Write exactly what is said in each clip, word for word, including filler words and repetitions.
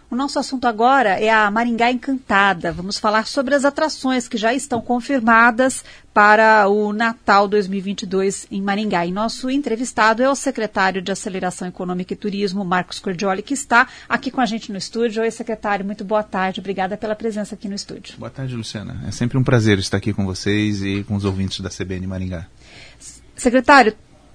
O nosso assunto agora é a Maringá Encantada. Vamos falar sobre as atrações que já estão confirmadas para o Natal dois mil e vinte e dois em Maringá. E nosso entrevistado é o secretário de Aceleração Econômica e Turismo, Marcos Cordioli, que está aqui com a gente no estúdio. Oi, secretário, muito boa tarde. Obrigada pela presença aqui no estúdio. Boa tarde, Luciana. É sempre um prazer estar aqui com vocês e com os ouvintes da C B N Maringá. Secretário,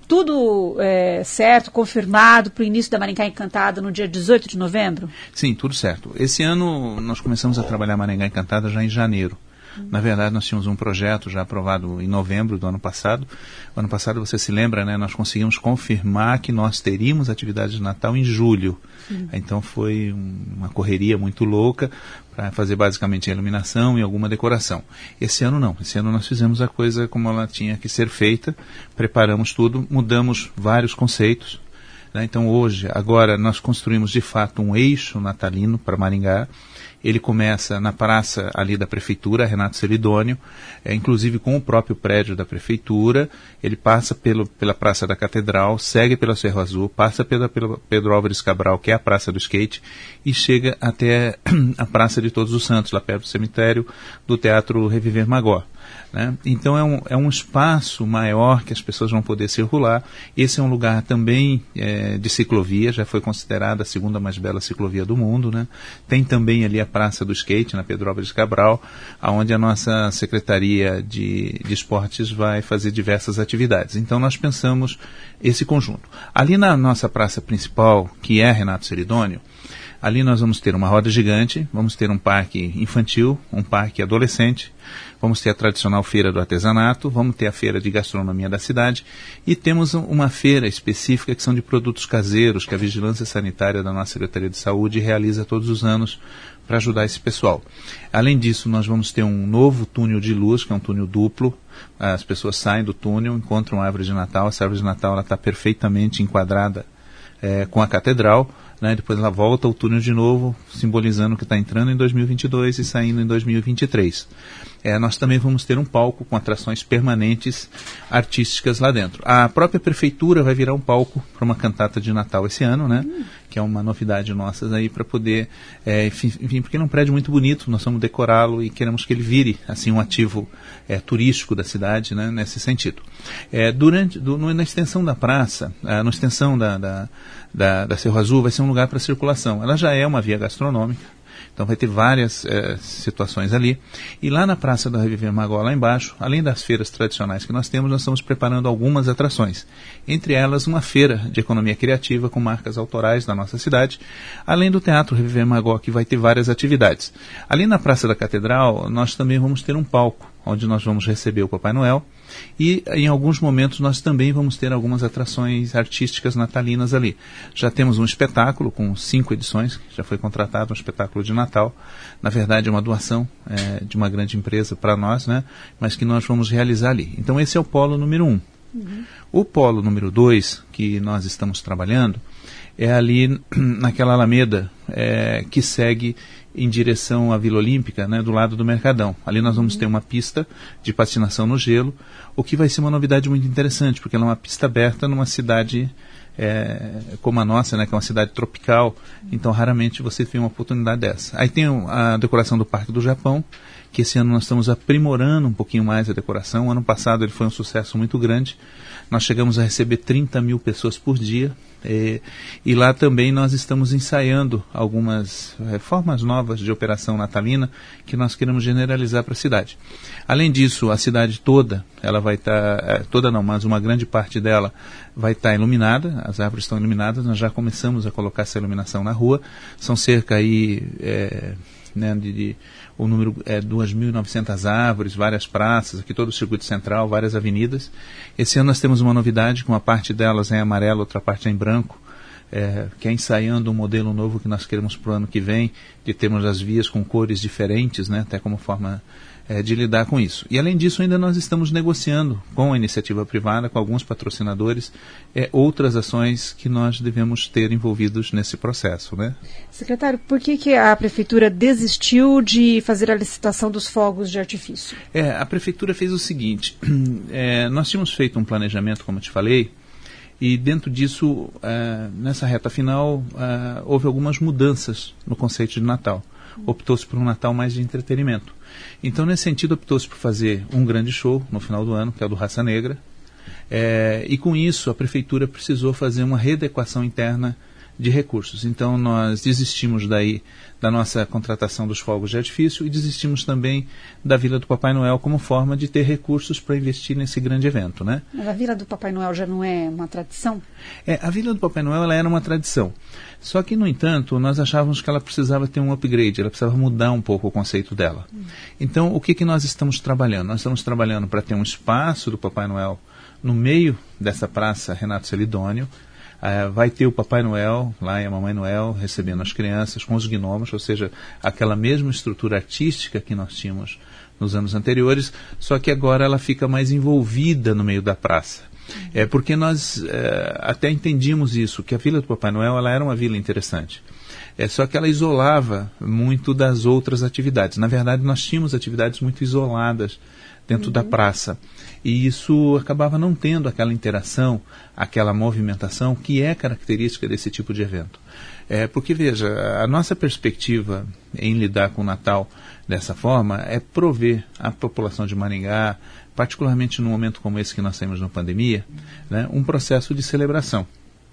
tudo é, certo, confirmado para o início da Maringá Encantada no dia dezoito de novembro? Sim, tudo certo. Esse ano nós começamos a trabalhar Maringá Encantada já em janeiro. Hum. Na verdade, nós tínhamos um projeto já aprovado em novembro do ano passado. O ano passado, você se lembra, né? Nós conseguimos confirmar que nós teríamos atividade de Natal em julho. Hum. Então foi um, uma correria muito louca para fazer basicamente a iluminação e alguma decoração. Esse ano não. Esse ano nós fizemos a coisa como ela tinha que ser feita, preparamos tudo, mudamos vários conceitos. Né? Então hoje, agora, nós construímos de fato um eixo natalino para Maringá. Ele começa na praça ali da Prefeitura, Renato Celidônio, é, inclusive com o próprio prédio da Prefeitura. Ele passa pelo, pela Praça da Catedral, segue pela Cerro Azul, passa pela, pela Pedro Álvares Cabral, que é a Praça do Skate, e chega até a Praça de Todos os Santos, lá perto do cemitério do Teatro Reviver Magó. Né? Então é um, é um espaço maior que as pessoas vão poder circular. Esse é um lugar também é, de ciclovia, já foi considerada a segunda mais bela ciclovia do mundo. Né? Tem também ali a Praça do Skate, na Pedro Álvares Cabral, onde a nossa Secretaria de, de Esportes vai fazer diversas atividades. Então nós pensamos esse conjunto. Ali na nossa praça principal, que é Renato Celidônio, ali nós vamos ter uma roda gigante, vamos ter um parque infantil, um parque adolescente, vamos ter a tradicional feira do artesanato, vamos ter a feira de gastronomia da cidade e temos uma feira específica que são de produtos caseiros que a Vigilância Sanitária da nossa Secretaria de Saúde realiza todos os anos para ajudar esse pessoal. Além disso, nós vamos ter um novo túnel de luz, que é um túnel duplo. As pessoas saem do túnel, encontram a árvore de Natal, essa árvore de Natal está perfeitamente enquadrada é, com a catedral. Né, depois ela volta ao túnel de novo, simbolizando que está entrando em dois mil e vinte e dois e saindo em dois mil e vinte e três. É, nós também vamos ter um palco com atrações permanentes artísticas lá dentro. A própria prefeitura vai virar um palco para uma cantata de Natal esse ano, né, hum. que é uma novidade nossa aí para poder, é, enfim, enfim, porque é um prédio muito bonito, nós vamos decorá-lo e queremos que ele vire assim um ativo é, turístico da cidade, né, nesse sentido. É, durante, do, no, na extensão da praça, é, na extensão da, da, da, da Cerro Azul vai ser um lugar para circulação. Ela já é uma via gastronômica. Então vai ter várias é, situações ali. E lá na Praça do Reviver Magó, lá embaixo, além das feiras tradicionais que nós temos, nós estamos preparando algumas atrações. Entre elas, uma feira de economia criativa com marcas autorais da nossa cidade, além do Teatro Reviver Magó, que vai ter várias atividades. Ali na Praça da Catedral, nós também vamos ter um palco, onde nós vamos receber o Papai Noel. E em alguns momentos nós também vamos ter algumas atrações artísticas natalinas ali. Já temos um espetáculo com cinco edições, já foi contratado um espetáculo de Natal. Na verdade é uma doação é, de uma grande empresa para nós, né? Mas que nós vamos realizar ali. Então esse é o polo número um. Uhum. O polo número dois, que nós estamos trabalhando, é ali naquela alameda é, que segue em direção à Vila Olímpica, né, do lado do Mercadão. Ali nós vamos ter uma pista de patinação no gelo, o que vai ser uma novidade muito interessante, porque ela é uma pista aberta numa cidade é, como a nossa, né, que é uma cidade tropical, então raramente você tem uma oportunidade dessa. Aí tem a decoração do Parque do Japão, que esse ano nós estamos aprimorando um pouquinho mais a decoração. O ano passado ele foi um sucesso muito grande. Nós chegamos a receber trinta mil pessoas por dia. E, e lá também nós estamos ensaiando algumas é, formas novas de operação natalina que nós queremos generalizar para a cidade. Além disso, a cidade toda, ela vai estar, tá, é, toda não, mas uma grande parte dela vai estar tá iluminada, as árvores estão iluminadas, nós já começamos a colocar essa iluminação na rua. São cerca aí... É, Né, de, de, o número é duas mil e novecentas árvores, várias praças, aqui todo o circuito central, várias avenidas. Esse ano nós temos uma novidade, com uma parte delas é em amarelo, outra parte é em branco, é, que é ensaiando um modelo novo que nós queremos para o ano que vem, de termos as vias com cores diferentes, né, até como forma é, de lidar com isso. E além disso, ainda nós estamos negociando com a iniciativa privada, com alguns patrocinadores, é, outras ações que nós devemos ter envolvidos nesse processo, né? Secretário, por que, que a Prefeitura desistiu de fazer a licitação dos fogos de artifício? É, a Prefeitura fez o seguinte, é, nós tínhamos feito um planejamento, como eu te falei, E dentro disso, uh, nessa reta final, uh, houve algumas mudanças no conceito de Natal. Optou-se por um Natal mais de entretenimento. Então, nesse sentido, optou-se por fazer um grande show no final do ano, que é o do Raça Negra. É, e com isso, a Prefeitura precisou fazer uma readequação interna de recursos. Então, nós desistimos daí da nossa contratação dos fogos de artifício e desistimos também da Vila do Papai Noel como forma de ter recursos para investir nesse grande evento, né? Mas a Vila do Papai Noel já não é uma tradição? É, a Vila do Papai Noel ela era uma tradição. Só que, no entanto, nós achávamos que ela precisava ter um upgrade, ela precisava mudar um pouco o conceito dela. Hum. Então, o que, que nós estamos trabalhando? Nós estamos trabalhando para ter um espaço do Papai Noel no meio dessa praça Renato Celidônio. Uh, vai ter o Papai Noel lá e a Mamãe Noel recebendo as crianças com os gnomos, ou seja, aquela mesma estrutura artística que nós tínhamos nos anos anteriores, só que agora ela fica mais envolvida no meio da praça. Uhum. É porque nós uh, até entendíamos isso, que a Vila do Papai Noel ela era uma vila interessante. É, só que ela isolava muito das outras atividades. Na verdade, nós tínhamos atividades muito isoladas dentro uhum. da praça. E isso acabava não tendo aquela interação, aquela movimentação que é característica desse tipo de evento. É, porque, veja, a nossa perspectiva em lidar com o Natal dessa forma é prover à população de Maringá, particularmente num momento como esse que nós temos na pandemia, né, um processo de celebração.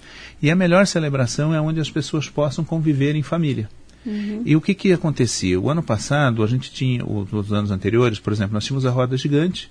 E a melhor celebração é onde as pessoas possam conviver em família. Uhum. E o que, que acontecia? O ano passado, a gente tinha, os anos anteriores, por exemplo, nós tínhamos a roda gigante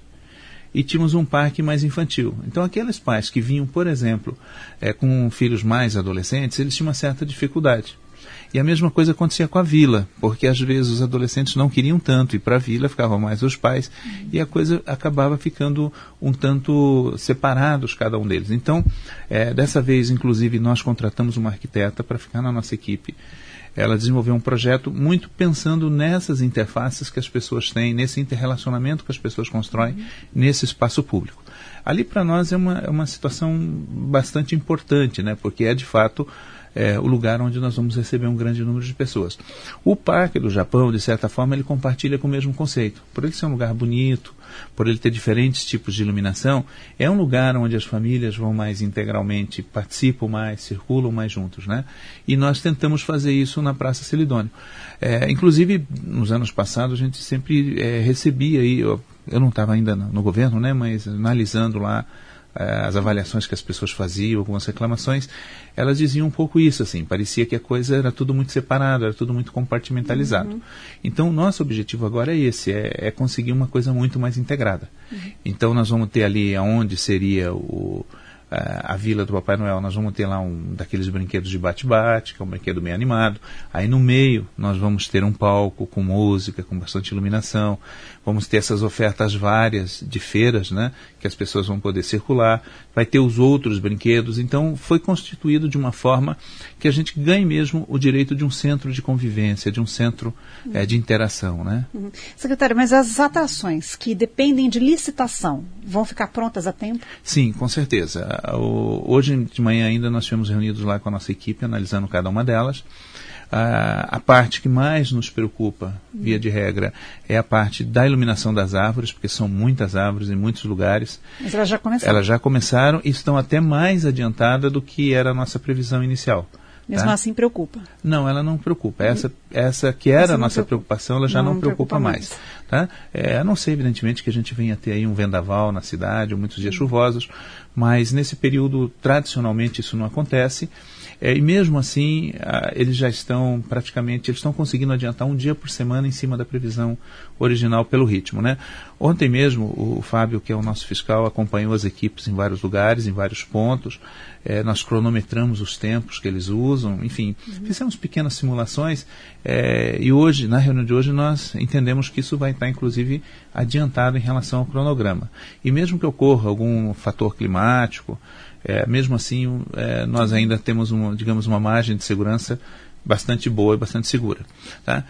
e tínhamos um parque mais infantil. Então, aqueles pais que vinham, por exemplo, é, com filhos mais adolescentes, eles tinham uma certa dificuldade. E a mesma coisa acontecia com a vila, porque às vezes os adolescentes não queriam tanto ir para a vila, ficavam mais os pais, uhum. e a coisa acabava ficando um tanto separados cada um deles. Então, é, dessa vez, inclusive, nós contratamos uma arquiteta para ficar na nossa equipe. Ela desenvolveu um projeto muito pensando nessas interfaces que as pessoas têm, nesse interrelacionamento que as pessoas constroem uhum. nesse espaço público. Ali, para nós, é uma, é uma situação bastante importante, né? Porque é, de fato, é, o lugar onde nós vamos receber um grande número de pessoas. O Parque do Japão, de certa forma, ele compartilha com o mesmo conceito. Por ele ser um lugar bonito, por ele ter diferentes tipos de iluminação, é um lugar onde as famílias vão mais integralmente, participam mais, circulam mais juntos, né? E nós tentamos fazer isso na Praça Celidônio. É, inclusive, nos anos passados, a gente sempre é, recebia, aí, eu, eu não estava ainda no, no governo, né, mas analisando lá as avaliações que as pessoas faziam, algumas reclamações, elas diziam um pouco isso, assim, parecia que a coisa era tudo muito separado, era tudo muito compartimentalizado. Uhum. Então, o nosso objetivo agora é esse, é, é conseguir uma coisa muito mais integrada. Uhum. Então, nós vamos ter ali onde seria o, a, a Vila do Papai Noel, nós vamos ter lá um daqueles brinquedos de bate-bate, que é um brinquedo bem animado. Aí, no meio, nós vamos ter um palco com música, com bastante iluminação. Vamos ter essas ofertas várias de feiras, né, que as pessoas vão poder circular. Vai ter os outros brinquedos. Então, foi constituído de uma forma que a gente ganhe mesmo o direito de um centro de convivência, de um centro uhum. é, de interação, né? Uhum. Secretário, mas as atrações que dependem de licitação vão ficar prontas a tempo? Sim, com certeza. O, hoje de manhã ainda nós estivemos reunidos lá com a nossa equipe, analisando cada uma delas. A, a parte que mais nos preocupa, via de regra, é a parte da iluminação das árvores, porque são muitas árvores em muitos lugares. Mas elas já começaram. Elas já começaram e estão até mais adiantadas do que era a nossa previsão inicial. Mesmo tá? assim preocupa? Não, ela não preocupa. Essa, essa que era essa a nossa preocupa. preocupação, ela já não, não preocupa, preocupa mais. mais. Tá? É, a não ser, evidentemente, que a gente venha ter aí um vendaval na cidade, ou muitos dias chuvosos, mas nesse período, tradicionalmente, isso não acontece. É, e mesmo assim, ah, eles já estão praticamente, eles estão conseguindo adiantar um dia por semana em cima da previsão original pelo ritmo, né? Ontem mesmo, o, o Fábio, que é o nosso fiscal, acompanhou as equipes em vários lugares, em vários pontos. É, nós cronometramos os tempos que eles usam, enfim, uhum. fizemos pequenas simulações é, e hoje, na reunião de hoje, nós entendemos que isso vai estar, inclusive, adiantado em relação ao cronograma. E mesmo que ocorra algum fator climático, É, mesmo assim, é, nós ainda temos, uma, digamos, uma margem de segurança bastante boa e bastante segura. Tá?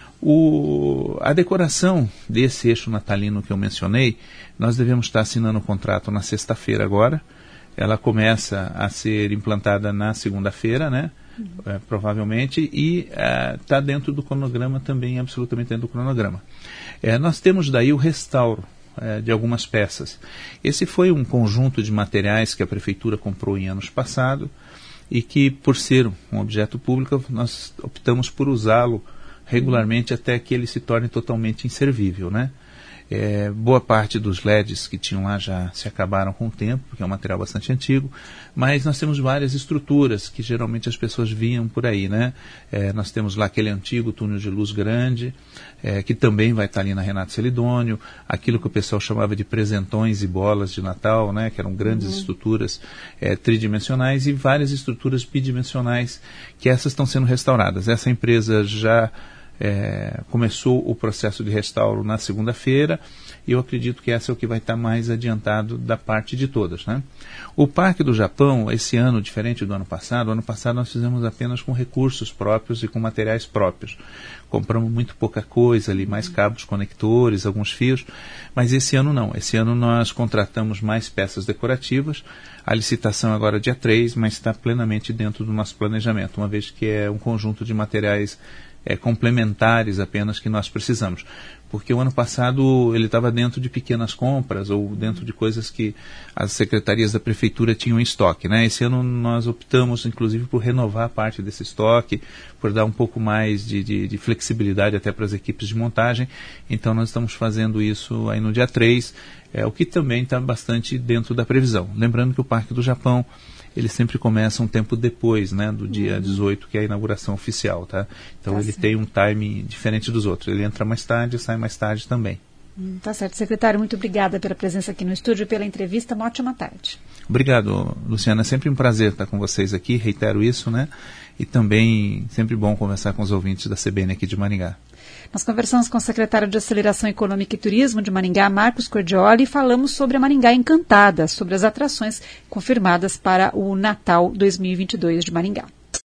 O, a decoração desse eixo natalino que eu mencionei, nós devemos estar assinando o contrato na sexta-feira agora. Ela começa a ser implantada na segunda-feira, né? Uhum. É, provavelmente, e está dentro do cronograma também, absolutamente dentro do cronograma. É, nós temos daí o restauro é, de algumas peças. Esse foi um conjunto de materiais que a Prefeitura comprou em anos passados e que, por ser um objeto público, nós optamos por usá-lo regularmente até que ele se torne totalmente inservível, né? É, boa parte dos L E Ds que tinham lá já se acabaram com o tempo, porque é um material bastante antigo, mas nós temos várias estruturas que geralmente as pessoas viam por aí, né? É, nós temos lá aquele antigo túnel de luz grande, é, que também vai estar ali na Renato Celidônio, aquilo que o pessoal chamava de presentões e bolas de Natal, né? Que eram grandes uhum. estruturas é, tridimensionais e várias estruturas bidimensionais, que essas estão sendo restauradas. Essa empresa já É, começou o processo de restauro na segunda-feira e eu acredito que essa é o que vai estar mais adiantado da parte de todas, né? O Parque do Japão, esse ano, diferente do ano passado, o ano passado nós fizemos apenas com recursos próprios e com materiais próprios. Compramos muito pouca coisa ali, mais cabos conectores, alguns fios, mas esse ano não. Esse ano nós contratamos mais peças decorativas. A licitação agora é dia três, mas está plenamente dentro do nosso planejamento, uma vez que é um conjunto de materiais É, complementares apenas que nós precisamos, porque o ano passado ele estava dentro de pequenas compras ou dentro de coisas que as secretarias da prefeitura tinham em estoque, né? Esse ano nós optamos inclusive por renovar parte desse estoque, por dar um pouco mais de, de, de flexibilidade até para as equipes de montagem, então nós estamos fazendo isso aí no dia três, é, o que também está bastante dentro da previsão. Lembrando que o Parque do Japão ele sempre começa um tempo depois, né, do dia uhum. dezoito, que é a inauguração oficial, tá? Então tá ele certo. Tem um time diferente dos outros. Ele entra mais tarde e sai mais tarde também. Hum, tá certo. Secretário, muito obrigada pela presença aqui no estúdio e pela entrevista. Uma ótima tarde. Obrigado, Luciana. É sempre um prazer estar com vocês aqui, reitero isso, né? E também sempre bom conversar com os ouvintes da C B N aqui de Maringá. Nós conversamos com o secretário de Aceleração Econômica e Turismo de Maringá, Marcos Cordioli, e falamos sobre a Maringá Encantada, sobre as atrações confirmadas para o Natal dois mil e vinte e dois de Maringá.